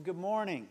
Good morning.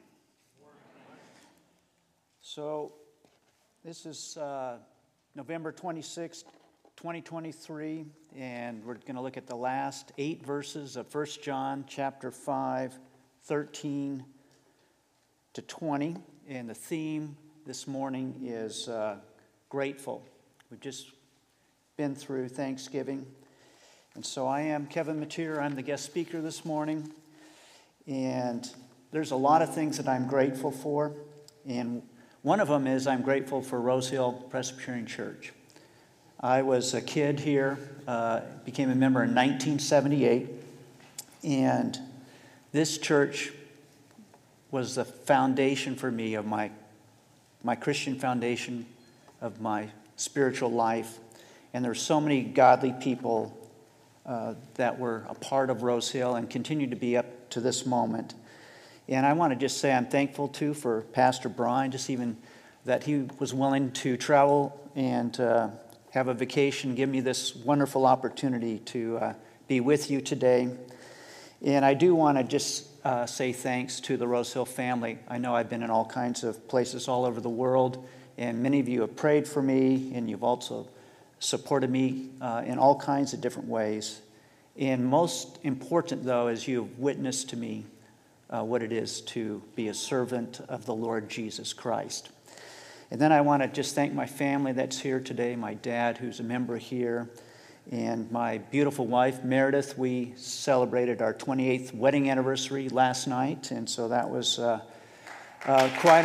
So this is November 26th, 2023, and we're going to look at the last 8 verses of 1 John chapter 5, 13 to 20. And the theme this morning is grateful. We've just been through Thanksgiving. And so I am Kevin Mateer. I'm the guest speaker this morning. And there's a lot of things that I'm grateful for, and one of them is I'm grateful for Rose Hill Presbyterian Church. I was a kid here, became a member in 1978, and this church was the foundation for me of my Christian foundation of my spiritual life, and there's so many godly people that were a part of Rose Hill and continue to be up to this moment. And I want to just say I'm thankful, too, for Pastor Brian, just even that he was willing to travel and have a vacation, give me this wonderful opportunity to be with you today. And I do want to just say thanks to the Rose Hill family. I know I've been in all kinds of places all over the world, and many of you have prayed for me, and you've also supported me in all kinds of different ways. And most important, though, is you've witnessed to me what it is to be a servant of the Lord Jesus Christ. And then I want to just thank my family that's here today, my dad, who's a member here, and my beautiful wife, Meredith. We celebrated our 28th wedding anniversary last night, and so that was quite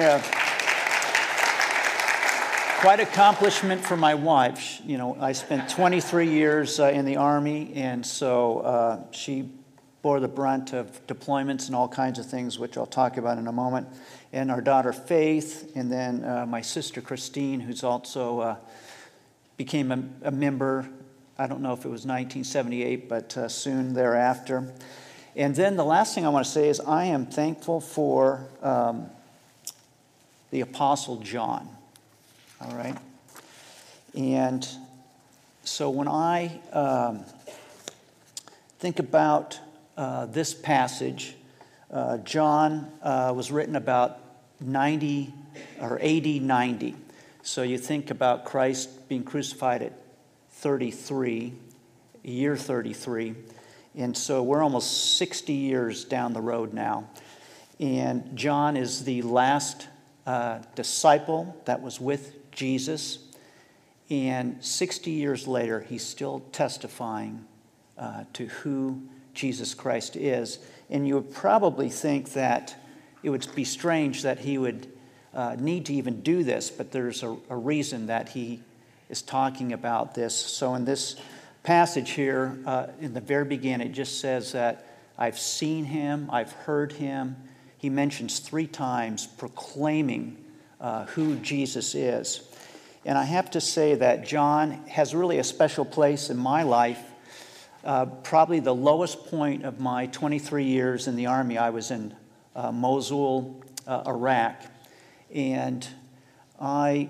accomplishment for my wife. You know, I spent 23 years in the Army, and so she bore the brunt of deployments and all kinds of things, which I'll talk about in a moment. And our daughter Faith, and then my sister Christine, who's also became a member. I don't know if it was 1978, but soon thereafter. And then the last thing I want to say is I am thankful for the Apostle John. All right? And so when I think about this passage, John was written about 90 or AD 90. So you think about Christ being crucified at 33, year 33. And so we're almost 60 years down the road now. And John is the last disciple that was with Jesus. And 60 years later, he's still testifying to who Jesus Christ is. And you would probably think that it would be strange that he would need to even do this, but there's a reason that he is talking about this. So in this passage here, in the very beginning, it just says that I've seen him, I've heard him. He mentions 3 times proclaiming who Jesus is. And I have to say that John has really a special place in my life. Probably the lowest point of my 23 years in the Army, I was in Mosul, Iraq. And I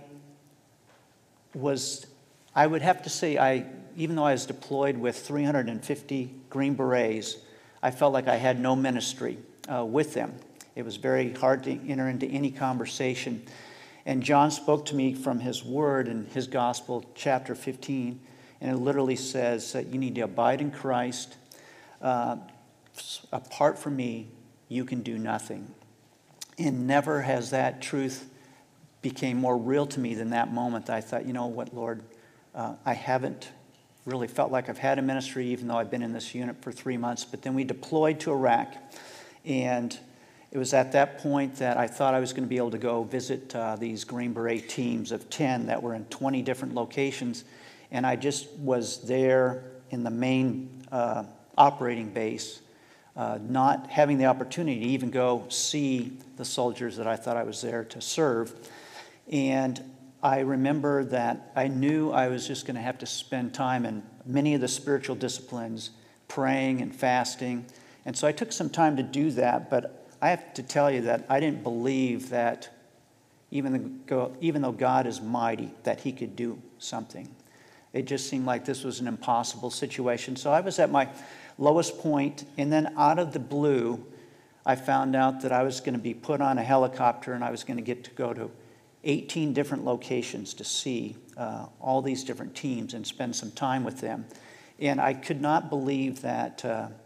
would have to say, even though I was deployed with 350 Green Berets, I felt like I had no ministry with them. It was very hard to enter into any conversation. And John spoke to me from his word in his gospel, chapter 15, and it literally says that you need to abide in Christ. Apart from me, you can do nothing. And never has that truth became more real to me than that moment. I thought, you know what, Lord, I haven't really felt like I've had a ministry, even though I've been in this unit for 3 months. But then we deployed to Iraq, and it was at that point that I thought I was going to be able to go visit these Green Beret teams of 10 that were in 20 different locations. And I just was there in the main operating base, not having the opportunity to even go see the soldiers that I thought I was there to serve. And I remember that I knew I was just going to have to spend time in many of the spiritual disciplines, praying and fasting. And so I took some time to do that, but I have to tell you that I didn't believe that even though God is mighty, that he could do something. It just seemed like this was an impossible situation. So I was at my lowest point, and then out of the blue, I found out that I was going to be put on a helicopter and I was going to get to go to 18 different locations to see all these different teams and spend some time with them. And I could not believe that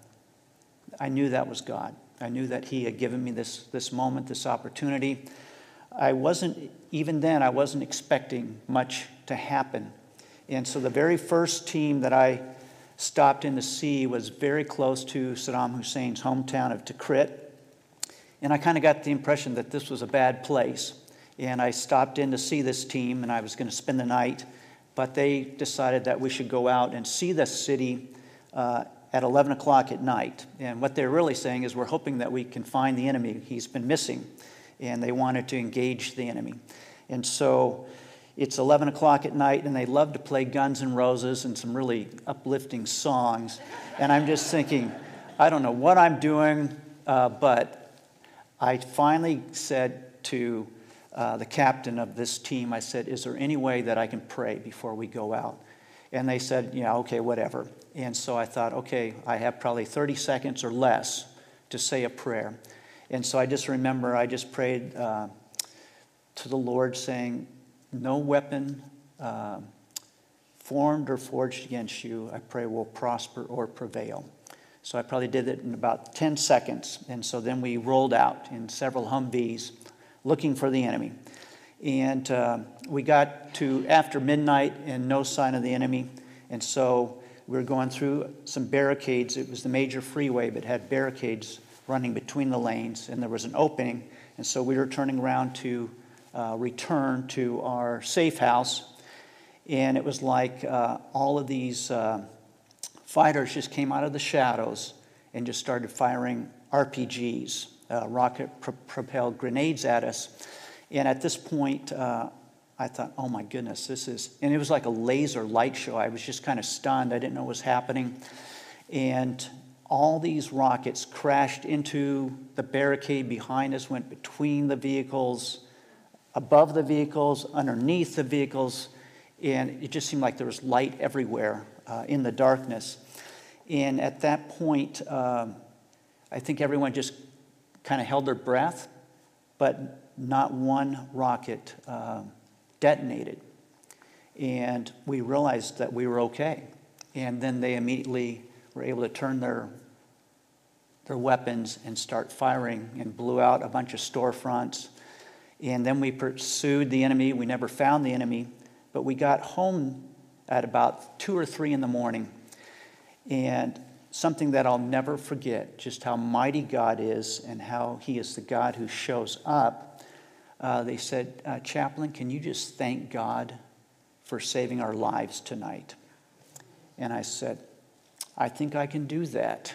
I knew that was God. I knew that He had given me this moment, this opportunity. I wasn't expecting much to happen. And so the very first team that I stopped in to see was very close to Saddam Hussein's hometown of Tikrit. And I kind of got the impression that this was a bad place. And I stopped in to see this team, and I was going to spend the night. But they decided that we should go out and see the city at 11 o'clock at night. And what they're really saying is we're hoping that we can find the enemy. He's been missing. And they wanted to engage the enemy. And so it's 11 o'clock at night, and they love to play Guns N' Roses and some really uplifting songs. And I'm just thinking, I don't know what I'm doing, but I finally said to the captain of this team, I said, is there any way that I can pray before we go out? And they said, yeah, okay, whatever. And so I thought, okay, I have probably 30 seconds or less to say a prayer. And so I just remember I just prayed to the Lord saying, no weapon formed or forged against you, I pray, will prosper or prevail. So I probably did it in about 10 seconds. And so then we rolled out in several Humvees looking for the enemy. And we got to after midnight and no sign of the enemy. And so we were going through some barricades. It was the major freeway, but had barricades running between the lanes. And there was an opening. And so we were turning around to return to our safe house. And it was like all of these fighters just came out of the shadows and just started firing RPGs, rocket-propelled grenades at us. And at this point, I thought, oh my goodness, and it was like a laser light show. I was just kind of stunned. I didn't know what was happening. And all these rockets crashed into the barricade behind us, went between the vehicles, above the vehicles, underneath the vehicles, and it just seemed like there was light everywhere in the darkness. And at that point, I think everyone just kind of held their breath, but not one rocket detonated. And we realized that we were okay. And then they immediately were able to turn their weapons and start firing and blew out a bunch of storefronts. And then we pursued the enemy. We never found the enemy, but we got home at about 2 or 3 in the morning. And something that I'll never forget, just how mighty God is and how He is the God who shows up. They said, Chaplain, can you just thank God for saving our lives tonight? And I said, I think I can do that.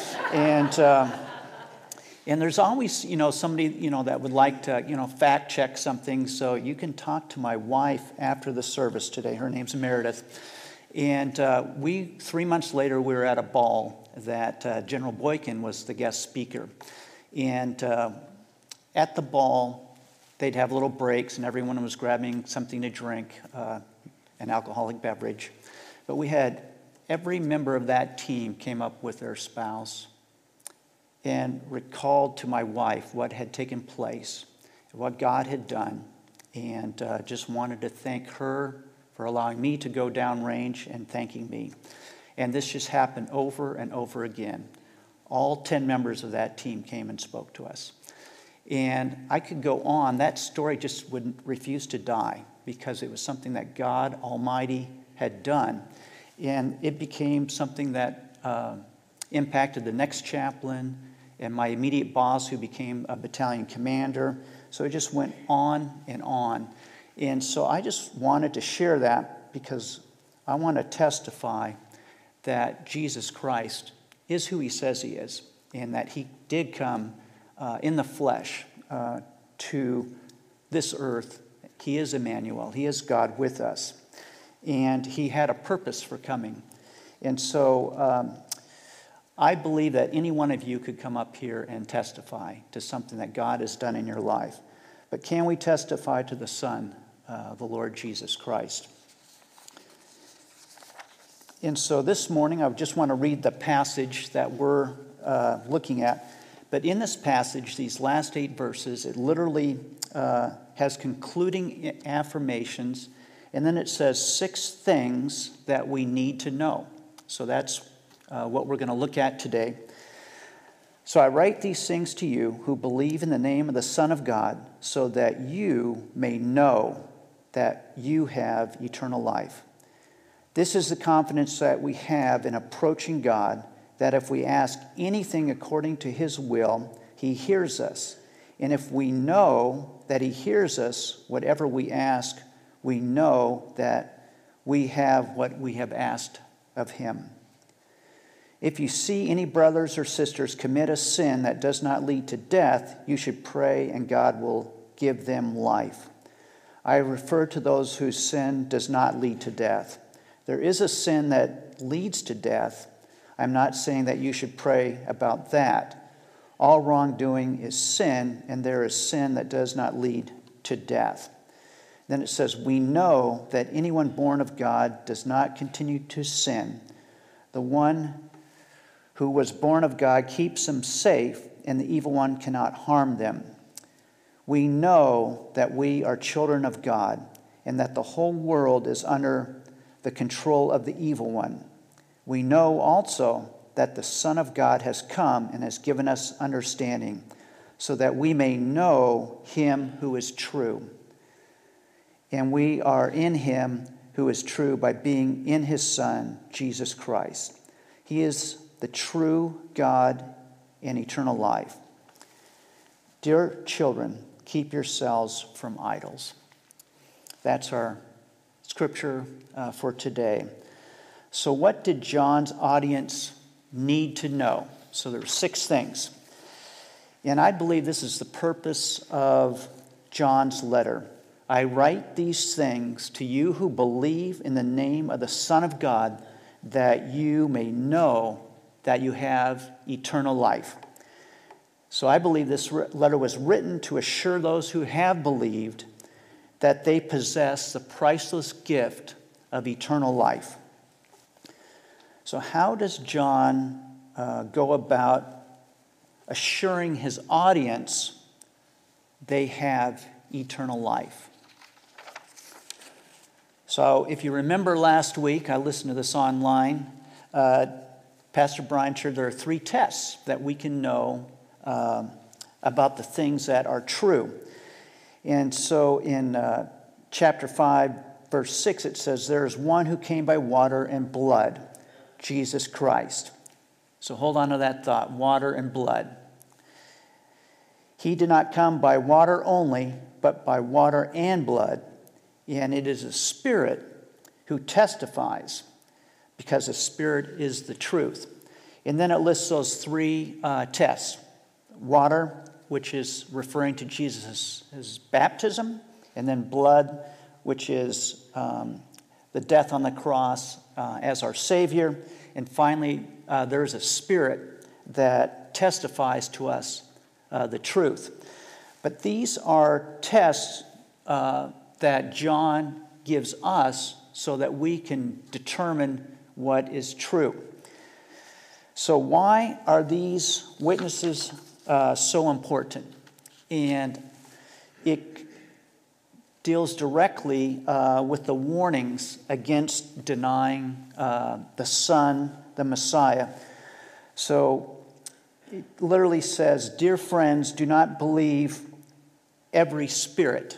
And there's always, somebody, that would like to, fact check something. So you can talk to my wife after the service today. Her name's Meredith. And 3 months later, we were at a ball that General Boykin was the guest speaker. And at the ball, they'd have little breaks, and everyone was grabbing something to drink, an alcoholic beverage. But we had every member of that team came up with their spouse and recalled to my wife what had taken place, what God had done, and just wanted to thank her for allowing me to go downrange and thanking me. And this just happened over and over again. All 10 members of that team came and spoke to us. And I could go on. That story just wouldn't refuse to die because it was something that God Almighty had done. And it became something that impacted the next chaplain and my immediate boss, who became a battalion commander. So it just went on and on. And so I just wanted to share that because I want to testify that Jesus Christ is who He says He is, and that He did come in the flesh to this earth. He is Emmanuel. He is God with us. And He had a purpose for coming. And so I believe that any one of you could come up here and testify to something that God has done in your life. But can we testify to the Son, the Lord Jesus Christ? And so this morning, I just want to read the passage that we're looking at. But in this passage, these last 8 verses, it literally has concluding affirmations, and then it says 6 things that we need to know. So that's what we're going to look at today. So I write these things to you who believe in the name of the Son of God, so that you may know that you have eternal life. This is the confidence that we have in approaching God, that if we ask anything according to his will, he hears us. And if we know that he hears us, whatever we ask, we know that we have what we have asked of him. If you see any brothers or sisters commit a sin that does not lead to death, you should pray and God will give them life. I refer to those whose sin does not lead to death. There is a sin that leads to death. I'm not saying that you should pray about that. All wrongdoing is sin, and there is sin that does not lead to death. Then it says, we know that anyone born of God does not continue to sin. The one who was born of God keeps them safe, and the evil one cannot harm them. We know that we are children of God, and that the whole world is under the control of the evil one. We know also that the Son of God has come and has given us understanding, so that we may know him who is true. And we are in him who is true by being in his Son, Jesus Christ. He is the true God and eternal life. Dear children, keep yourselves from idols. That's our scripture for today. So what did John's audience need to know? So there were 6 things. And I believe this is the purpose of John's letter. I write these things to you who believe in the name of the Son of God, that you may know that you have eternal life. So I believe this letter was written to assure those who have believed that they possess the priceless gift of eternal life. So how does John go about assuring his audience they have eternal life? So if you remember last week, I listened to this online, Pastor Brian shared there are 3 tests that we can know about the things that are true. And so in chapter 5, verse 6, it says, there is one who came by water and blood, Jesus Christ. So hold on to that thought, water and blood. He did not come by water only, but by water and blood. And it is a Spirit who testifies, because the Spirit is the truth. And then it lists those 3 tests. Water, which is referring to Jesus' his baptism, and then blood, which is the death on the cross as our Savior. And finally, there's a Spirit that testifies to us the truth. But these are tests that John gives us so that we can determine what is true. So why are these witnesses so important? And it deals directly with the warnings against denying the Son, the Messiah. So it literally says, dear friends, do not believe every spirit,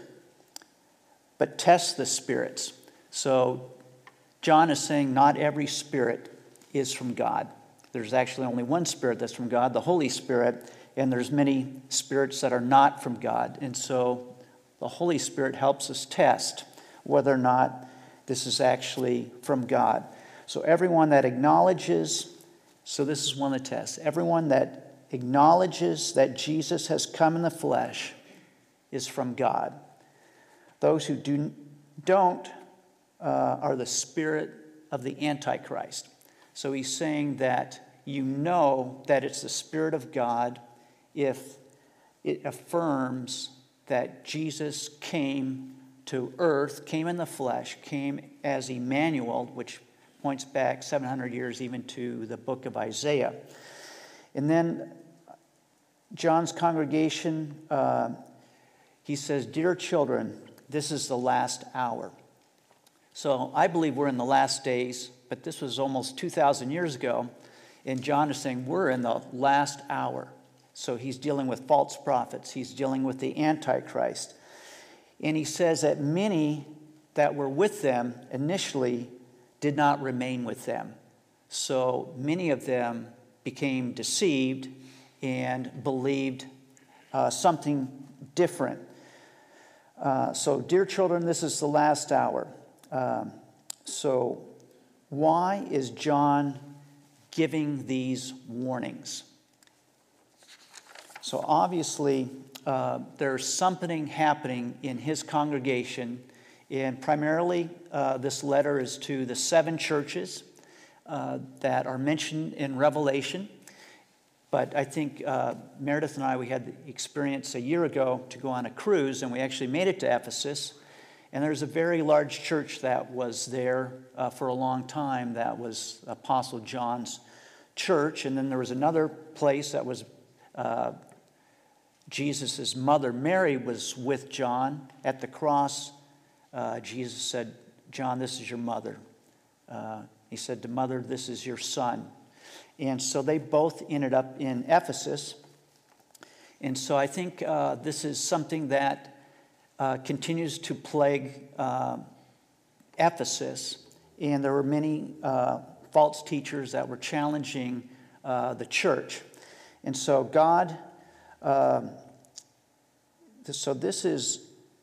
but test the spirits. So John is saying not every spirit is from God. There's actually only one Spirit that's from God, the Holy Spirit, and there's many spirits that are not from God. And so the Holy Spirit helps us test whether or not this is actually from God. So everyone that acknowledges, so this is one of the tests, everyone that acknowledges that Jesus has come in the flesh is from God. Those who don't are the spirit of the Antichrist. So he's saying that you know that it's the Spirit of God if it affirms that Jesus came to earth, came in the flesh, came as Emmanuel, which points back 700 years even to the book of Isaiah. And then John's congregation, he says, "Dear children, this is the last hour." So I believe we're in the last days, but this was almost 2,000 years ago, and John is saying we're in the last hour. So he's dealing with false prophets. He's dealing with the Antichrist. And he says that many that were with them initially did not remain with them. So many of them became deceived and believed something different. So, dear children, this is the last hour. So why is John giving these warnings? So obviously, there's something happening in his congregation, and primarily this letter is to the 7 churches that are mentioned in Revelation. But I think Meredith and I, we had the experience a year ago to go on a cruise, and we actually made it to Ephesus. And there's a very large church that was there for a long time that was Apostle John's church. And then there was another place that was Jesus' mother, Mary, was with John at the cross. Jesus said, "John, this is your mother." He said to Mother, "This is your son." And so they both ended up in Ephesus. And so I think this is something that continues to plague Ephesus. And there were many false teachers that were challenging the church. And so God, this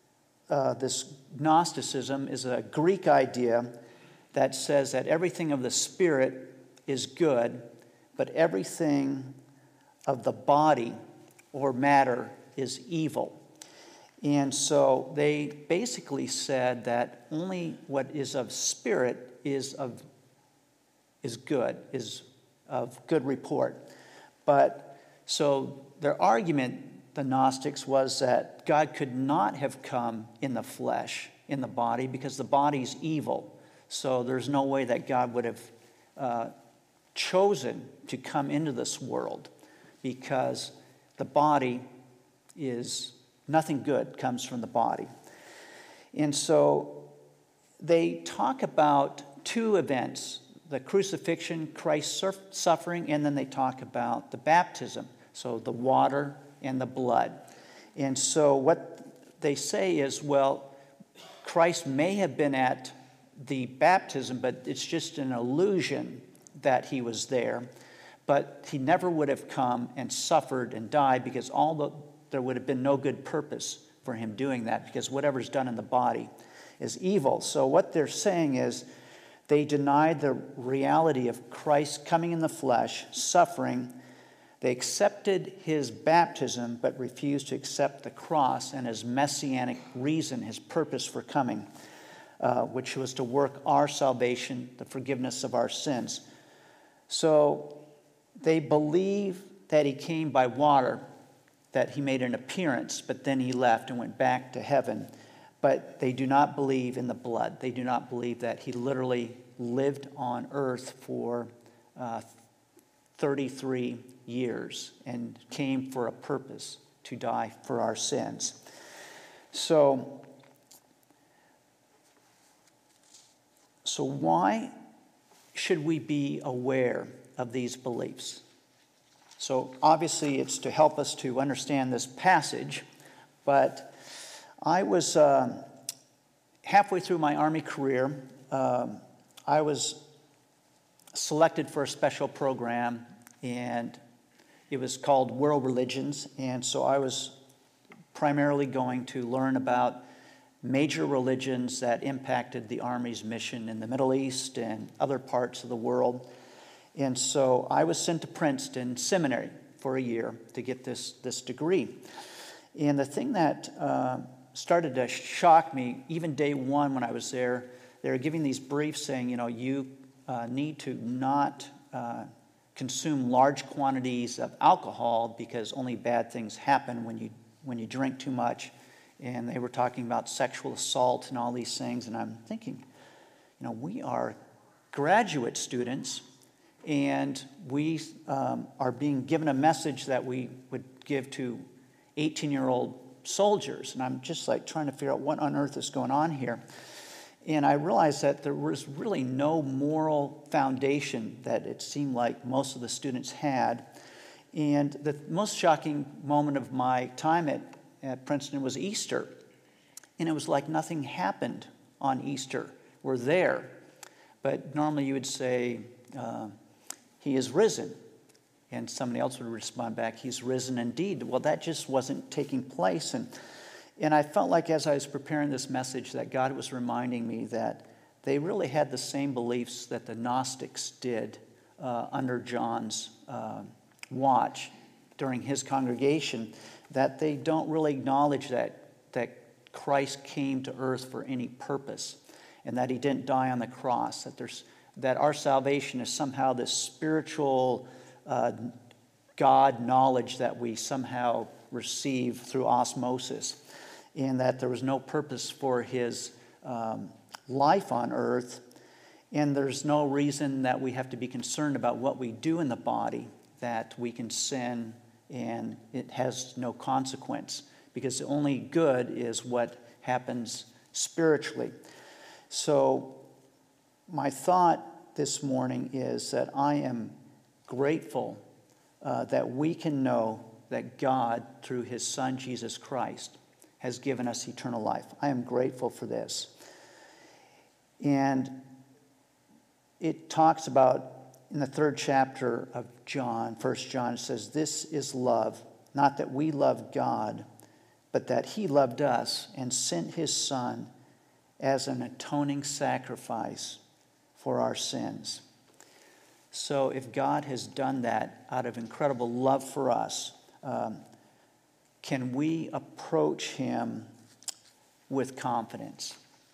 Gnosticism is a Greek idea that says that everything of the spirit is good, but everything of the body or matter is evil. And so they basically said that only what is of spirit is good, is of good report. But so their argument, the Gnostics, was that God could not have come in the flesh, in the body, because the body's evil. So there's no way that God would have chosen to come into this world, because the body is, nothing good comes from the body. And so they talk about 2 events: the crucifixion, Christ's suffering, and then they talk about the baptism, so the water and the blood. And so what they say is, well, Christ may have been at the baptism, but it's just an illusion that he was there. But he never would have come and suffered and died, because there would have been no good purpose for him doing that, because whatever's done in the body is evil. So what they're saying is they denied the reality of Christ coming in the flesh, suffering. They accepted his baptism, but refused to accept the cross and his messianic reason, his purpose for coming, which was to work our salvation, the forgiveness of our sins. So they believe that he came by water, that he made an appearance, but then he left and went back to heaven. But they do not believe in the blood. They do not believe that he literally lived on earth for 33 years and came for a purpose, to die for our sins. So why should we be aware of these beliefs? So obviously it's to help us to understand this passage, but I was halfway through my Army career. I was selected for a special program, and it was called World Religions. And so I was primarily going to learn about major religions that impacted the Army's mission in the Middle East and other parts of the world. And so I was sent to Princeton Seminary for a year to get this degree. And the thing that started to shock me, even day one when I was there, they were giving these briefs saying, you need to not consume large quantities of alcohol, because only bad things happen when you drink too much. And they were talking about sexual assault and all these things. And I'm thinking, we are graduate students, and we are being given a message that we would give to 18-year-old soldiers. And I'm just like trying to figure out what on earth is going on here. And I realized that there was really no moral foundation that it seemed like most of the students had. And the most shocking moment of my time at Princeton was Easter. And it was like nothing happened on Easter. We're there. But normally you would say, he is risen. And somebody else would respond back, he's risen indeed. Well, that just wasn't taking place. And I felt like as I was preparing this message that God was reminding me that they really had the same beliefs that the Gnostics did under John's watch during his congregation, that they don't really acknowledge that Christ came to earth for any purpose and that he didn't die on the cross, that our salvation is somehow this spiritual God knowledge that we somehow receive through osmosis, and that there was no purpose for his life on earth, and there's no reason that we have to be concerned about what we do in the body, that we can sin and it has no consequence, because the only good is what happens spiritually. So my thought this morning is that I am grateful that we can know that God, through his Son, Jesus Christ, has given us eternal life. I am grateful for this. And it talks about, in the 3rd chapter of John, 1 John, it says, this is love, not that we love God, but that he loved us and sent his Son as an atoning sacrifice for our sins. So if God has done that out of incredible love for us, can we approach him with confidence?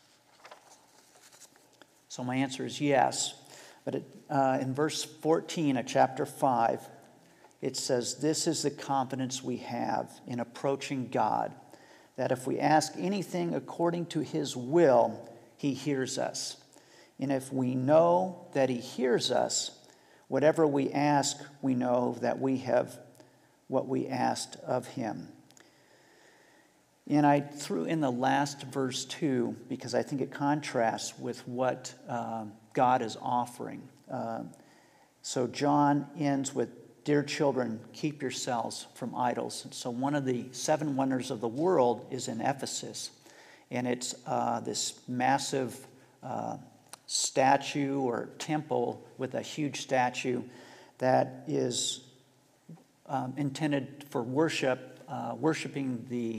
So my answer is yes. But in verse 14 of chapter 5, it says, this is the confidence we have in approaching God, that if we ask anything according to his will, he hears us. And if we know that he hears us, whatever we ask, we know that we have what we asked of him. And I threw in the last verse too, because I think it contrasts with what God is offering. So John ends with, dear children, keep yourselves from idols. So one of the 7 wonders of the world is in Ephesus. And it's this massive statue or temple with a huge statue that is intended for worshiping the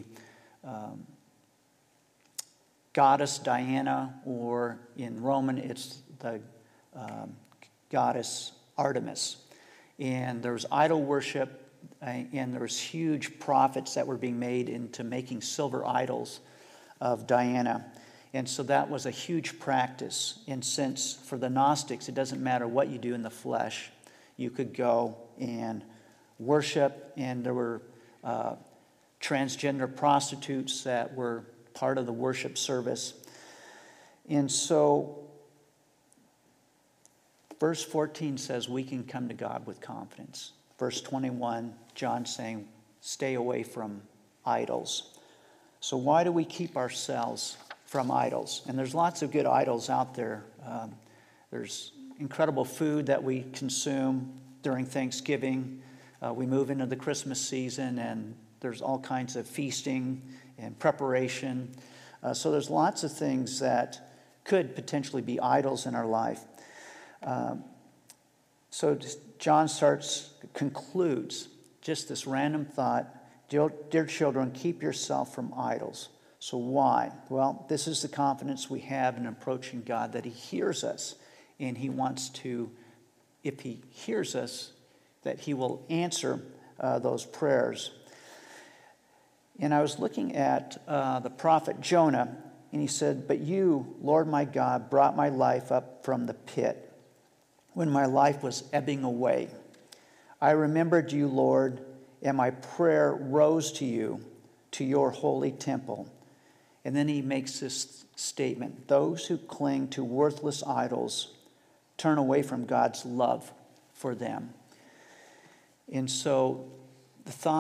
goddess Diana, or in Roman it's the goddess Artemis. And there was idol worship, and there was huge profits that were being made into making silver idols of Diana. And so that was a huge practice. And since for the Gnostics, it doesn't matter what you do in the flesh, you could go and worship, and there were transgender prostitutes that were part of the worship service. And so verse 14 says we can come to God with confidence. Verse 21, John saying, stay away from idols. So why do we keep ourselves from idols? And there's lots of good idols out there. There's incredible food that we consume during Thanksgiving. We move into the Christmas season, and there's all kinds of feasting and preparation. So there's lots of things that could potentially be idols in our life. So John concludes just this random thought, dear children, keep yourself from idols. So why? Well, this is the confidence we have in approaching God, that he hears us, and he wants to, if he hears us, that he will answer those prayers. And I was looking at the prophet Jonah, and he said, but you, Lord my God, brought my life up from the pit when my life was ebbing away. I remembered you, Lord, and my prayer rose to you, to your holy temple. And then he makes this statement, those who cling to worthless idols turn away from God's love for them. And so the thought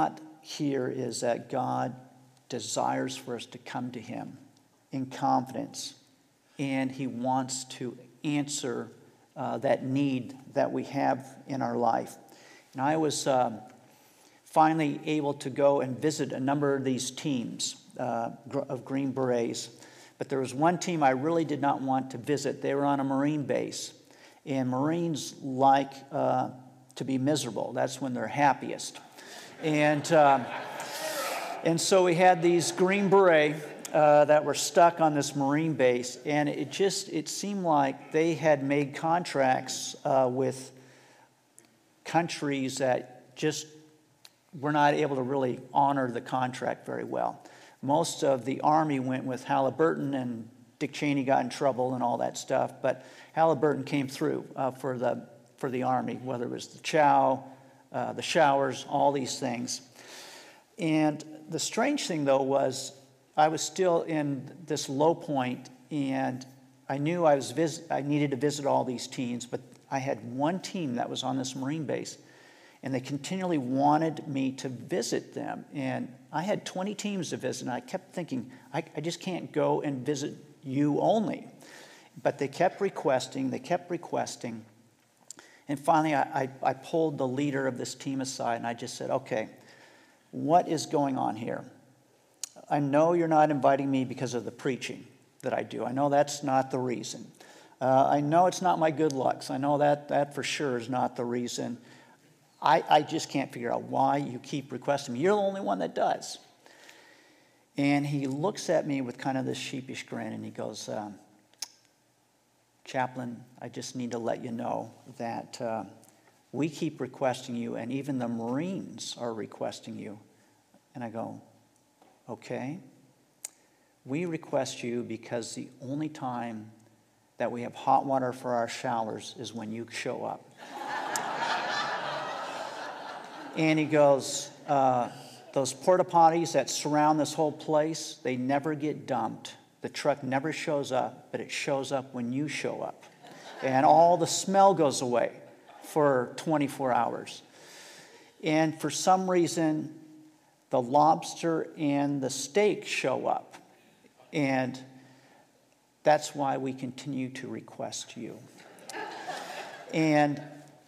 here is that God desires for us to come to him in confidence, and he wants to answer that need that we have in our life. And I was finally able to go and visit a number of these teams of Green Berets. But there was one team I really did not want to visit. They were on a Marine base. And Marines like to be miserable. That's when they're happiest. And so we had these Green Beret that were stuck on this Marine base. And it seemed like they had made contracts with countries that just were not able to really honor the contract very well. Most of the Army went with Halliburton, and Dick Cheney got in trouble and all that stuff. But Halliburton came through for the Army, whether it was the chow, the showers, all these things. And the strange thing, though, was I was still in this low point, and I knew I needed to visit all these teams, but I had one team that was on this Marine base, and they continually wanted me to visit them. And I had 20 teams to visit, and I kept thinking, I just can't go and visit you only. But they kept requesting. And finally, I pulled the leader of this team aside, and I just said, okay, what is going on here? I know you're not inviting me because of the preaching that I do. I know that's not the reason. I know it's not my good looks. I know that for sure is not the reason. I just can't figure out why you keep requesting me. You're the only one that does. And he looks at me with kind of this sheepish grin, and he goes, Chaplain, I just need to let you know that we keep requesting you, and even the Marines are requesting you. And I go, okay. We request you because the only time that we have hot water for our showers is when you show up. And he goes, those porta potties that surround this whole place, they never get dumped. The truck never shows up, but it shows up when you show up. And all the smell goes away for 24 hours. And for some reason, the lobster and the steak show up. And that's why we continue to request you. And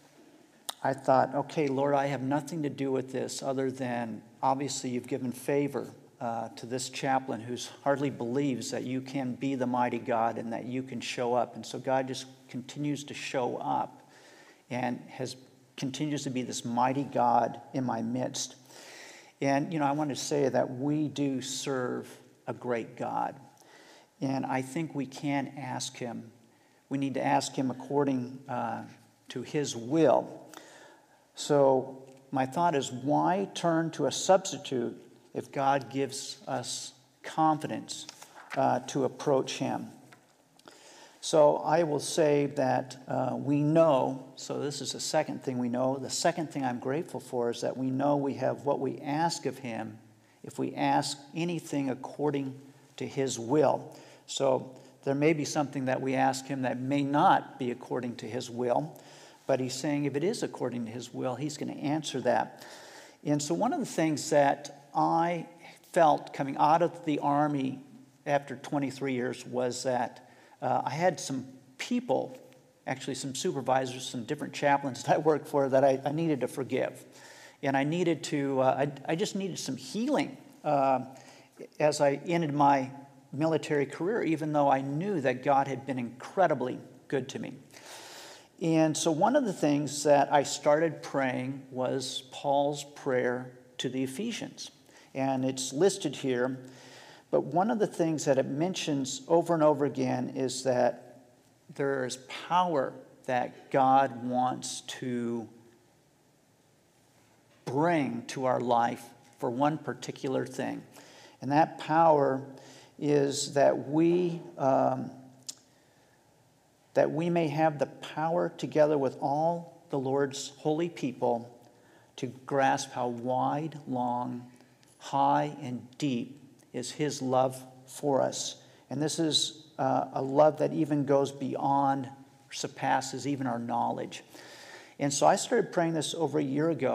I thought, okay, Lord, I have nothing to do with this other than obviously you've given favor to this chaplain who hardly believes that you can be the mighty God and that you can show up. And so God just continues to show up and continues to be this mighty God in my midst. And, I want to say that we do serve a great God. And I think we can ask him. We need to ask him according to his will. So my thought is, why turn to a substitute if God gives us confidence to approach him? So I will say that we know, so this is the second thing we know. The second thing I'm grateful for is that we know we have what we ask of him if we ask anything according to his will. So there may be something that we ask him that may not be according to his will. But he's saying if it is according to his will, he's going to answer that. And so one of the things that I felt coming out of the Army after 23 years was that I had some people, actually some supervisors, some different chaplains that I worked for that I needed to forgive. And I needed to, I just needed some healing as I ended my military career, even though I knew that God had been incredibly good to me. And so one of the things that I started praying was Paul's prayer to the Ephesians. And it's listed here. But one of the things that it mentions over and over again is that there is power that God wants to bring to our life for one particular thing. And that power is that we may have the power together with all the Lord's holy people to grasp how wide, long, high, and deep is his love for us. And this is a love that even goes beyond, surpasses even our knowledge. And so I started praying this over a year ago.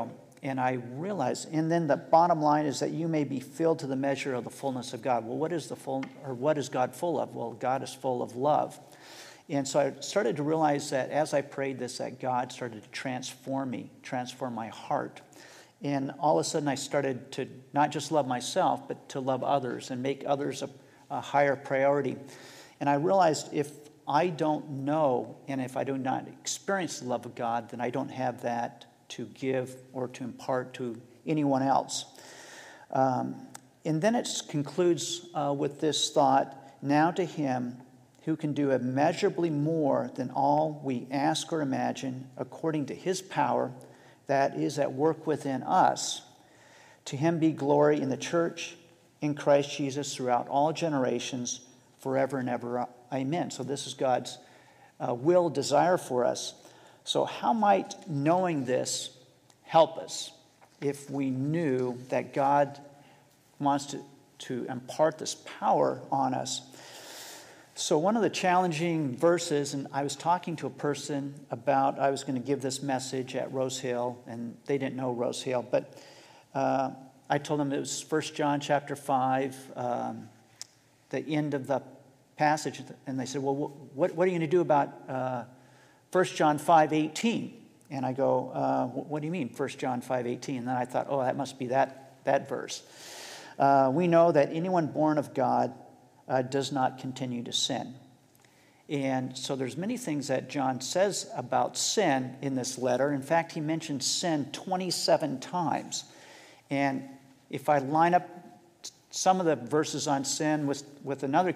And I realized, and then the bottom line is that you may be filled to the measure of the fullness of God. Well, what is God full of? Well, God is full of love. And so I started to realize that as I prayed this, that God started to transform me, transform my heart. And all of a sudden I started to not just love myself, but to love others and make others a higher priority. And I realized if I don't know and if I do not experience the love of God, then I don't have that to give or to impart to anyone else. And then it concludes with this thought, now to him who can do immeasurably more than all we ask or imagine, according to his power that is at work within us. To him be glory in the church, in Christ Jesus, throughout all generations, forever and ever. Amen. So this is God's will, desire for us. So how might knowing this help us if we knew that God wants to impart this power on us? So one of the challenging verses, and I was talking to a person about, I was going to give this message at Rose Hill, and they didn't know Rose Hill, but I told them it was 1 John chapter 5, the end of the passage, and they said, well, what are you going to do about 1 John 5:18? And I go, what do you mean, 1 John 5:18? And then I thought, that must be that verse. We know that anyone born of God does not continue to sin. And so there's many things that John says about sin in this letter. In fact, he mentions sin 27 times. And if I line up some of the verses on sin with another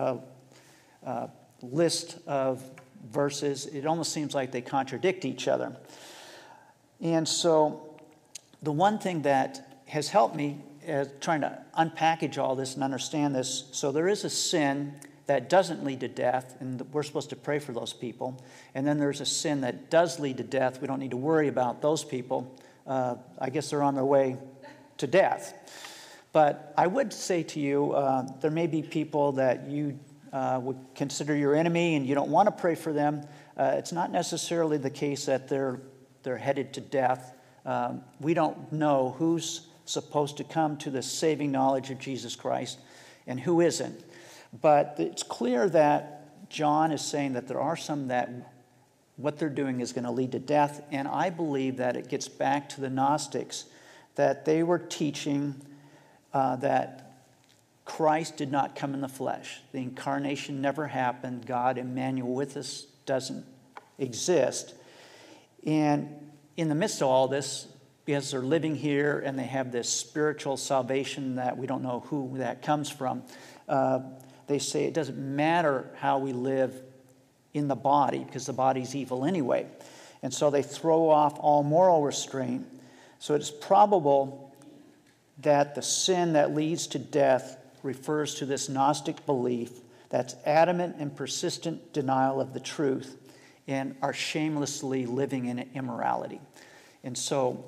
list of verses, it almost seems like they contradict each other. And so the one thing that has helped me trying to unpackage all this and understand this, so there is a sin that doesn't lead to death, and we're supposed to pray for those people. And then there's a sin that does lead to death. We don't need to worry about those people. I guess they're on their way to death. But I would say to you, there may be people that you would consider your enemy and you don't want to pray for them. It's not necessarily the case that they're headed to death. We don't know who's supposed to come to the saving knowledge of Jesus Christ and who isn't. But it's clear that John is saying that there are some that what they're doing is going to lead to death. And I believe that it gets back to the Gnostics, that they were teaching that Christ did not come in the flesh. The incarnation never happened. God, Emmanuel with us, doesn't exist. And in the midst of all this, because they're living here and they have this spiritual salvation that we don't know who that comes from, they say it doesn't matter how we live in the body because the body's evil anyway. And so they throw off all moral restraint. So it's probable that the sin that leads to death refers to this Gnostic belief that's adamant and persistent denial of the truth and are shamelessly living in immorality. And so,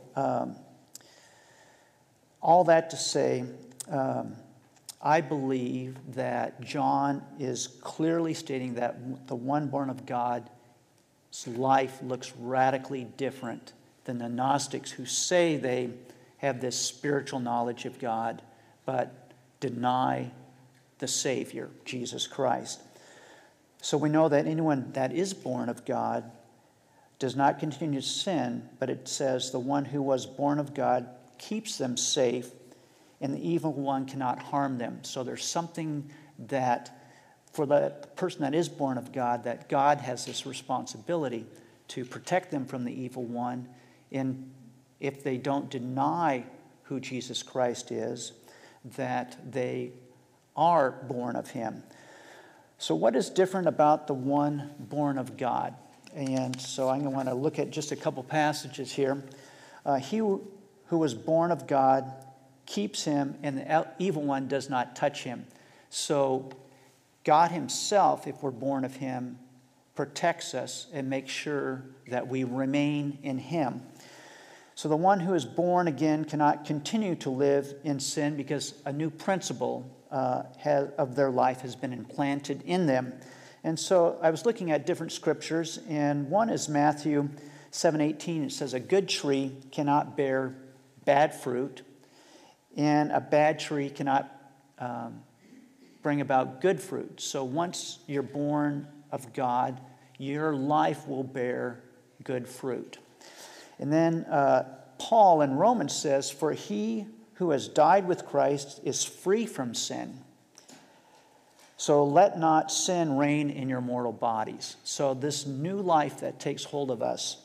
all that to say, I believe that John is clearly stating that the one born of God's life looks radically different than the Gnostics who say they have this spiritual knowledge of God, but deny the Savior, Jesus Christ. So we know that anyone that is born of God does not continue to sin, but it says the one who was born of God keeps them safe, and the evil one cannot harm them. So there's something that, for the person that is born of God, that God has this responsibility to protect them from the evil one. And if they don't deny who Jesus Christ is, that they are born of him. So what is different about the one born of God? And so I'm going to want to look at just a couple passages here. He who was born of God keeps him, and the evil one does not touch him. So God himself, if we're born of him, protects us and makes sure that we remain in him. So the one who is born again cannot continue to live in sin because a new principle of their life has been implanted in them. And so I was looking at different scriptures, and one is Matthew 7:18. It says, "A good tree cannot bear bad fruit, and a bad tree cannot bring about good fruit. So once you're born of God, your life will bear good fruit. And then Paul in Romans says, "For he who has died with Christ is free from sin. So let not sin reign in your mortal bodies." So this new life that takes hold of us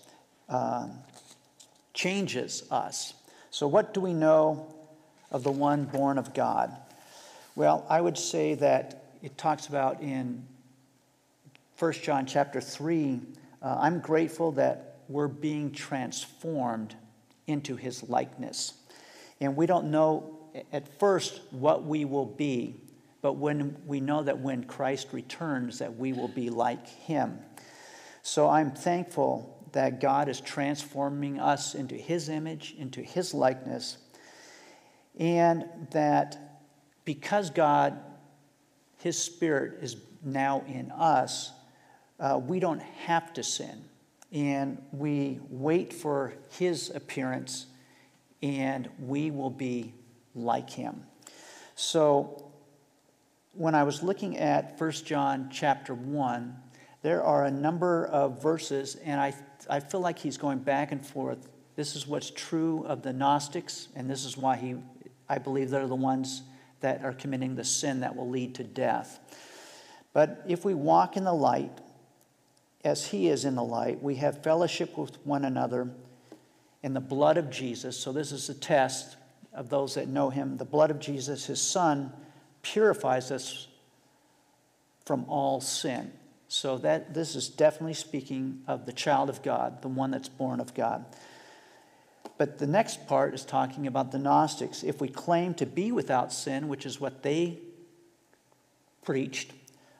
changes us. So what do we know of the one born of God? Well, I would say that it talks about in 1 John chapter 3, I'm grateful that we're being transformed into his likeness. And we don't know at first what we will be, but when we know that when Christ returns that we will be like him. So I'm thankful that God is transforming us into his image, into his likeness, and that because God, his Spirit is now in us, we don't have to sin. And we wait for his appearance, and we will be like him. So when I was looking at 1 John chapter 1, there are a number of verses, and I feel like he's going back and forth. This is what's true of the Gnostics, and this is why I believe they're the ones that are committing the sin that will lead to death. But if we walk in the light, as he is in the light, we have fellowship with one another in the blood of Jesus. So this is a test of those that know him. The blood of Jesus, his son, purifies us from all sin. So that this is definitely speaking of the child of God, the one that's born of God. But the next part is talking about the Gnostics. If we claim to be without sin, which is what they preached,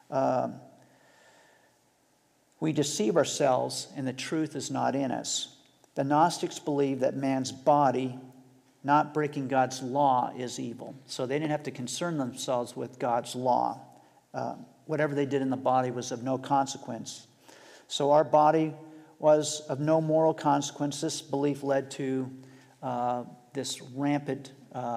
we deceive ourselves and the truth is not in us. The Gnostics believe that man's body, not breaking God's law, is evil. So they didn't have to concern themselves with God's law. Whatever they did in the body was of no consequence. So our body was of no moral consequence. This belief led to this rampant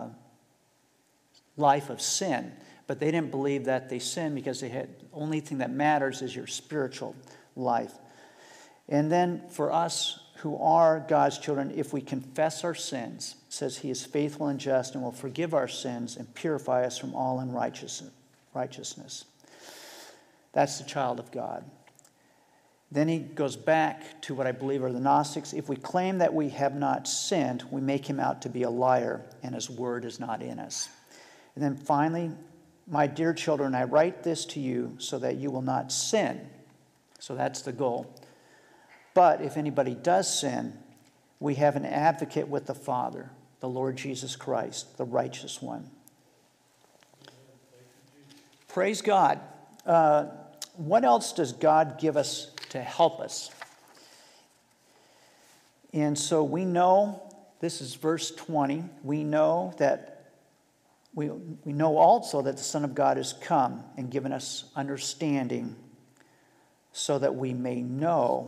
life of sin. But they didn't believe that they sinned because the only thing that matters is your spiritual life. And then for us who are God's children, if we confess our sins, it says he is faithful and just and will forgive our sins and purify us from all unrighteousness. That's the child of God. Then he goes back to what I believe are the Gnostics. If we claim that we have not sinned, we make him out to be a liar, and his word is not in us. And then finally, my dear children, I write this to you so that you will not sin. So that's the goal. But if anybody does sin, we have an advocate with the Father, the Lord Jesus Christ, the righteous one. Praise God. What else does God give us to help us? And so we know, this is verse 20, we know that we know also that the Son of God has come and given us understanding so that we may know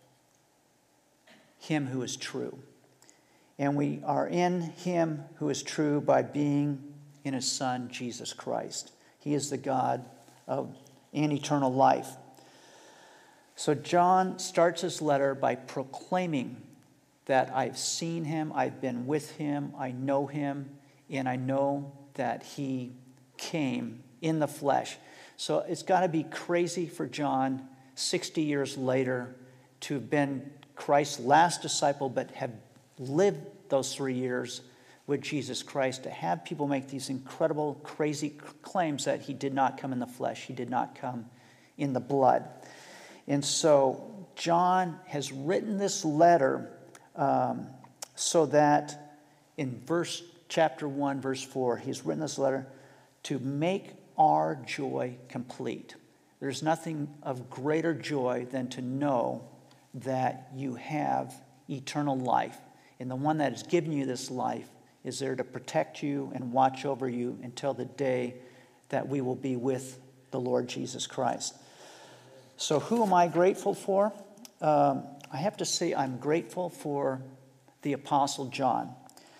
him who is true. And we are in him who is true by being in his Son, Jesus Christ. He is the God of and eternal life. So John starts his letter by proclaiming that I've seen him, I've been with him, I know him, and I know that he came in the flesh. So it's got to be crazy for John, 60 years later, to have been Christ's last disciple, but have lived those 3 years with Jesus Christ, to have people make these incredible, crazy claims that he did not come in the flesh, he did not come in the blood. And so John has written this letter so that in chapter 1, verse 4, he's written this letter to make our joy complete. There's nothing of greater joy than to know that you have eternal life. And the one that has given you this life is there to protect you and watch over you until the day that we will be with the Lord Jesus Christ. So who am I grateful for? I have to say I'm grateful for the Apostle John.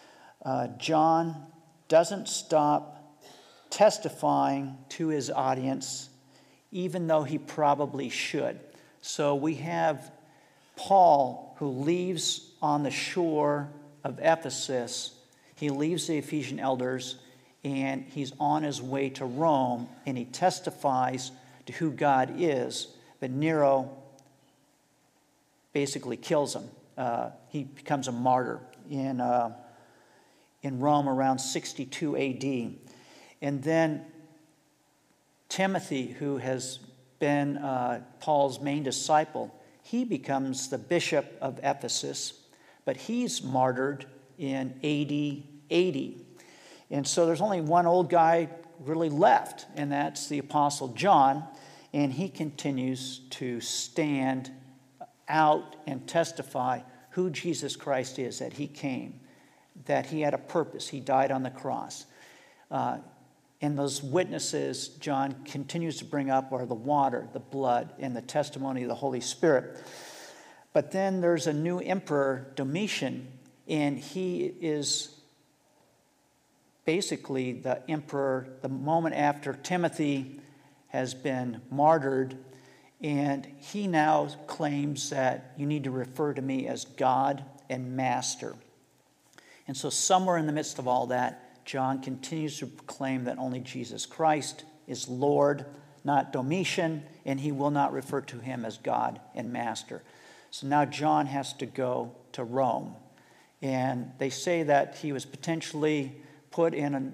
John doesn't stop testifying to his audience, even though he probably should. So we have Paul, who leaves on the shore of Ephesus. He leaves the Ephesian elders, and he's on his way to Rome, and he testifies to who God is. But Nero basically kills him. He becomes a martyr in Rome around 62 A.D. And then Timothy, who has been Paul's main disciple, he becomes the bishop of Ephesus, but he's martyred in AD 80. And so there's only one old guy really left, and that's the Apostle John, and he continues to stand out and testify who Jesus Christ is, that he came, that he had a purpose, he died on the cross. And those witnesses John continues to bring up are the water, the blood, and the testimony of the Holy Spirit. But then there's a new emperor, Domitian, and he is basically the emperor the moment after Timothy has been martyred, and he now claims that you need to refer to me as God and Master. And so somewhere in the midst of all that, John continues to proclaim that only Jesus Christ is Lord, not Domitian, and he will not refer to him as God and Master. So now John has to go to Rome. And they say that he was potentially put in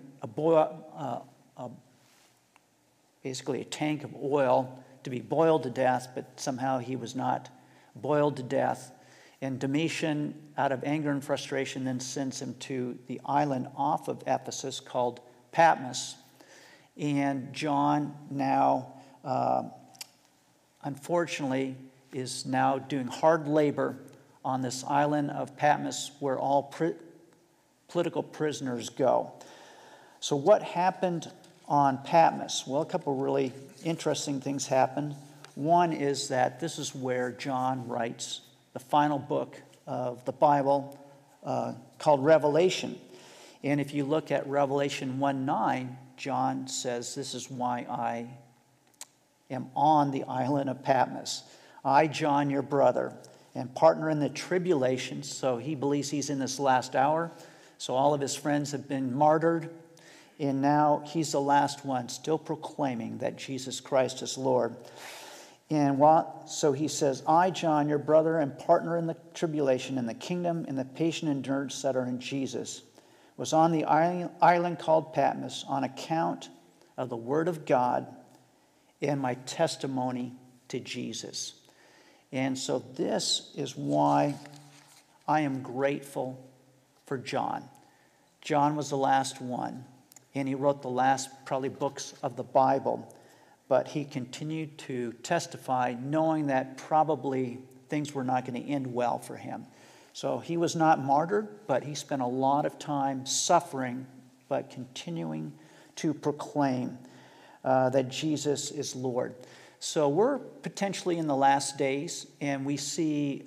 basically a tank of oil to be boiled to death, but somehow he was not boiled to death. And Domitian, out of anger and frustration, then sends him to the island off of Ephesus called Patmos. And John now, unfortunately, is now doing hard labor on this island of Patmos where all political prisoners go. So what happened on Patmos? Well, a couple really interesting things happened. One is that this is where John writes the final book of the Bible called Revelation. And if you look at Revelation 1:9, John says, this is why I am on the island of Patmos. I, John, your brother, and partner in the tribulation. So he believes he's in this last hour. So all of his friends have been martyred. And now he's the last one, still proclaiming that Jesus Christ is Lord. And so he says, I, John, your brother and partner in the tribulation and the kingdom and the patient endurance that are in Jesus, was on the island called Patmos on account of the word of God and my testimony to Jesus. And so this is why I am grateful for John. John was the last one, and he wrote the last probably books of the Bible. But he continued to testify, knowing that probably things were not going to end well for him. So he was not martyred, but he spent a lot of time suffering, but continuing to proclaim that Jesus is Lord. So we're potentially in the last days, and we see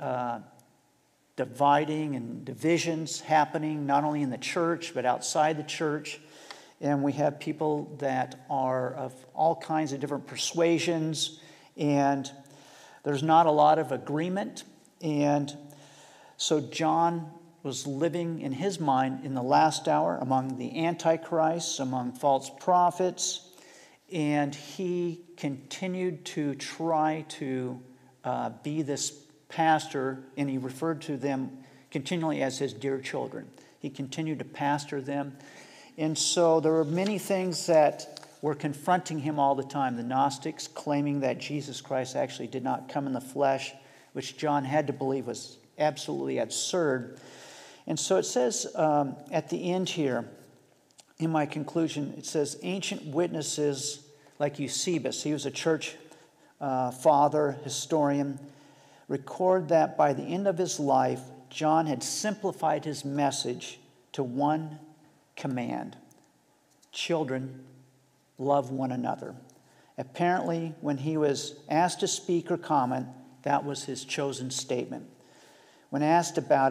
dividing and divisions happening, not only in the church, but outside the church. And we have people that are of all kinds of different persuasions, and there's not a lot of agreement. And so John was living in his mind in the last hour among the antichrists, among false prophets, and he continued to try to be this pastor, and he referred to them continually as his dear children. He continued to pastor them. And so there were many things that were confronting him all the time. The Gnostics claiming that Jesus Christ actually did not come in the flesh, which John had to believe was absolutely absurd. And so it says at the end here, in my conclusion, it says, ancient witnesses like Eusebius, he was a church father, historian, record that by the end of his life, John had simplified his message to one command: children, love one another. Apparently, when he was asked to speak or comment, that was his chosen statement. When asked about it,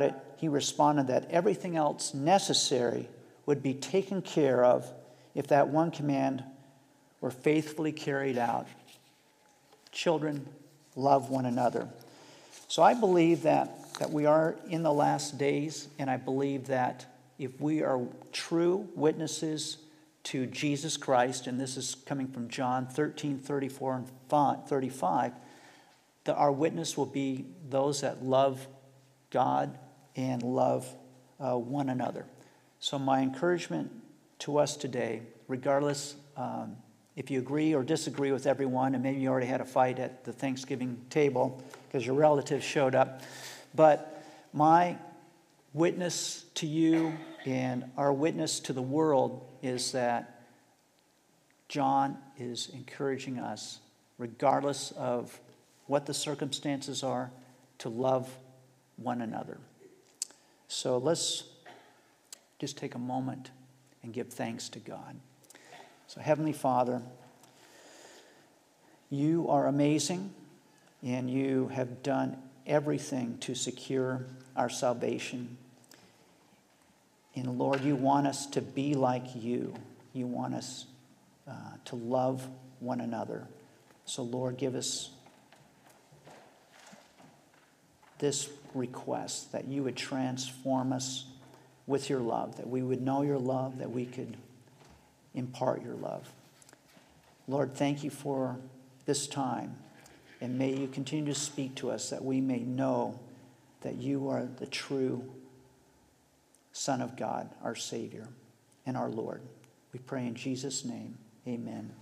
he responded that everything else necessary would be taken care of if that one command were faithfully carried out. Children, love one another. So I believe that we are in the last days, and I believe that if we are true witnesses to Jesus Christ, and this is coming from John 13, 34, and 35, that our witness will be those that love God and love one another. So my encouragement to us today, regardless if you agree or disagree with everyone, and maybe you already had a fight at the Thanksgiving table because your relatives showed up, but my witness to you and our witness to the world is that John is encouraging us, regardless of what the circumstances are, to love one another. So let's just take a moment and give thanks to God. So Heavenly Father, you are amazing, and you have done everything to secure our salvation. And Lord, you want us to be like you. You want us to love one another. So Lord, give us this request that you would transform us with your love, that we would know your love, that we could impart your love. Lord, thank you for this time, and may you continue to speak to us that we may know that you are the true Son of God, our Savior and our Lord. We pray in Jesus' name, amen.